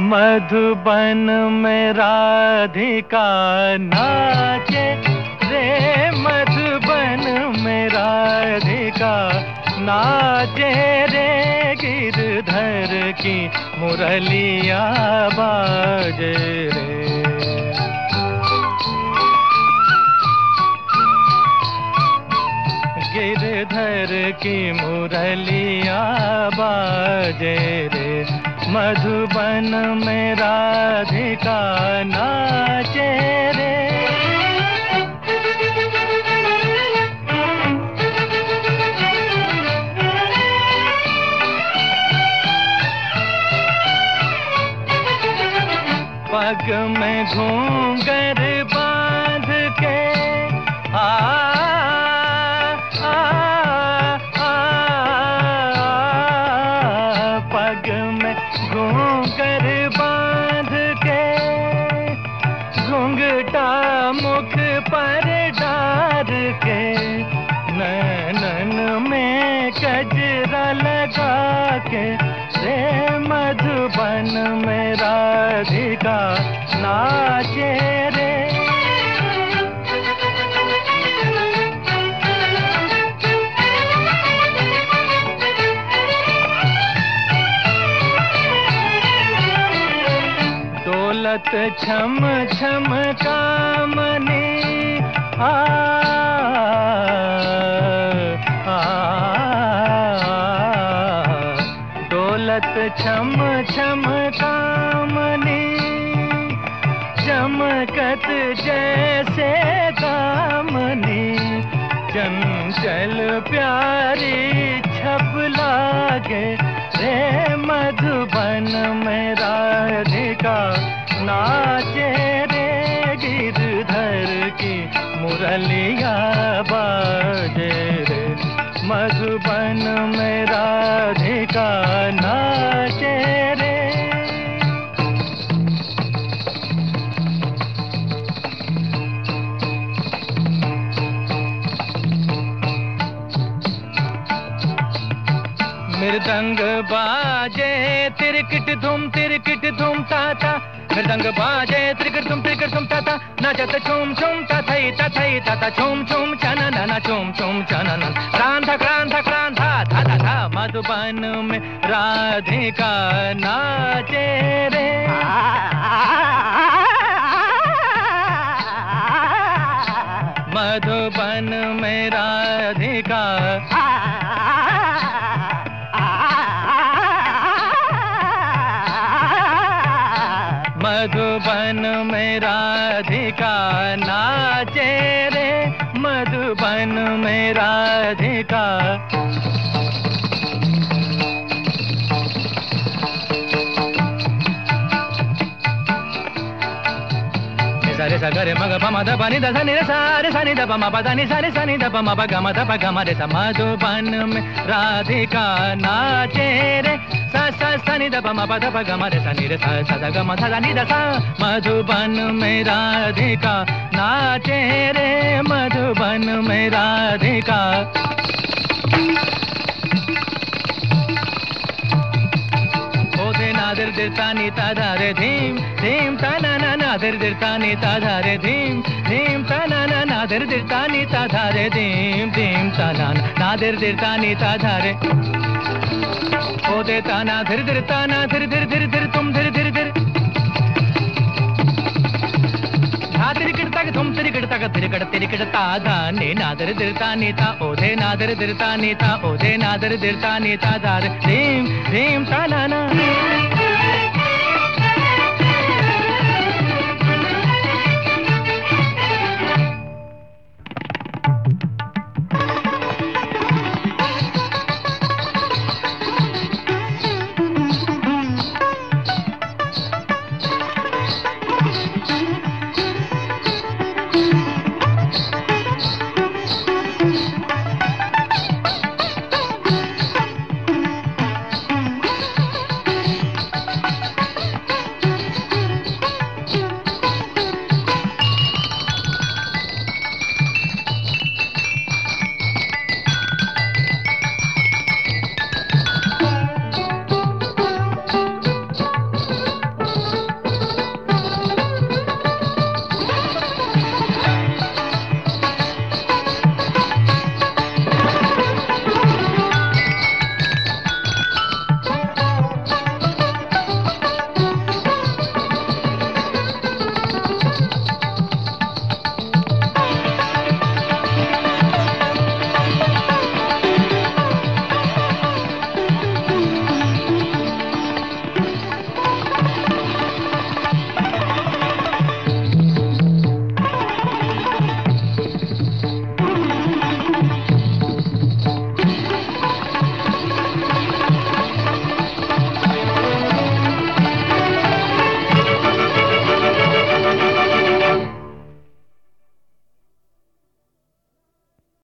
मधुबन में राधिका नाचे रे, मधुबन में राधिका नाचे रे, गिरधर की मुरलिया बाजे रे। गिरधर की मुरलिया बाजे रे, मधुबन में राधिका नाचे रे। पग में घूंघर बांध के पग में घूंघर बांध के, घूंघटा मुख पर डार के, नैनन में गजरा लगा के रे, मधुबन में राधिका नाचे रे। दौलत छम छम कामनी दौलत छम छम कामनी, चमकत जैसे दामनी, चंचल प्यारी छप लागे रे, मधुबन में राधिका नाचे रे, गिरधर की मुरलिया बाजे रे, मधुबन में राधिका नाचे रे। मृदंग बाजे तिरकिट धूम ताता, मृदंग बाजे तिरकिट धूम ताता, नाचत छूम छूम तथई तथई तथा छूम छूम चनन छूम छूम चनन, क्रांता क्रांता क्रांता था था था, मधुबन में राधिका नाचे रे। मधुबन में राधिका मधुबन में राधिका नाचे रे, मधुबन में राधिका। सारे सागरे मग पम द पानी द सनी रे सारे सनी द पम प द नि सारे सनी द पम प ग म द प ग म रे सा, मधुबन में राधिका नाचे रे, सा सा सनी द पम प द प ग म रे सा नि रे सा सा द ग म सा द नि द सा, मधुबन में राधिका नाचे रे, मधुबन में राधिका। ओधे नादर दिरता नीता धारे धीम धीम तना ना नादर दिरता नीता धारे धीम धीम तना ना नादर दिरता नीता धारे धीम धीम तना नादर दिरता नीता धारे। ओधे ताना धीर धीर ताना धीर धीर धीर धीर तुम धीर धीर धीर, धा तिरिकिड़ता के तुम तिरिकिड़ता का तिरिकिड़ ता धा ने नादर दिरता नीता, ओधे नादर दिरता नीता, ओधे नादर दिरता नीता धारे धीम धीम ता ना ना।